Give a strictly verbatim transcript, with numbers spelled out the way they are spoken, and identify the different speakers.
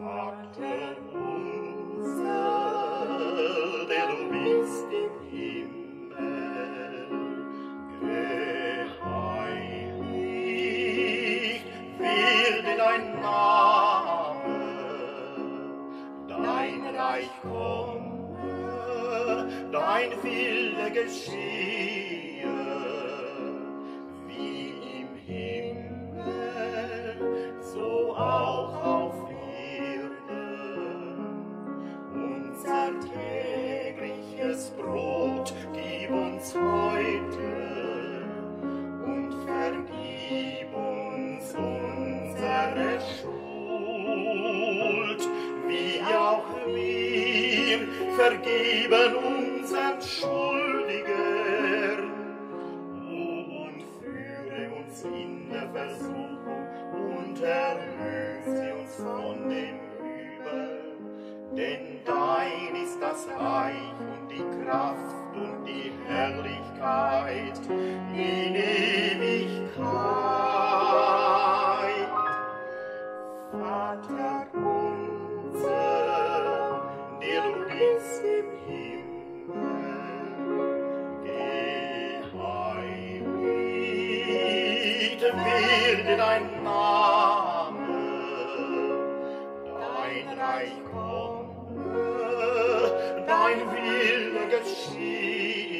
Speaker 1: Vater unser, der du bist im Himmel, geheiligt werde dein Name, dein Reich komme, dein Wille geschehe, wie im Himmel, so auch auf unser tägliches Brot gib uns heute und vergib uns unsere Schuld, wie auch wir vergeben unseren Schuldigern. Und führe uns in der Versuchung und erlöse uns von dem Übel. Denn dein ist das Reich und die Kraft und die Herrlichkeit in Ewigkeit. Vater unser, der du bist im Himmel, geheiligt werde dein Name, dein Reich komme, dein Wille geschehe,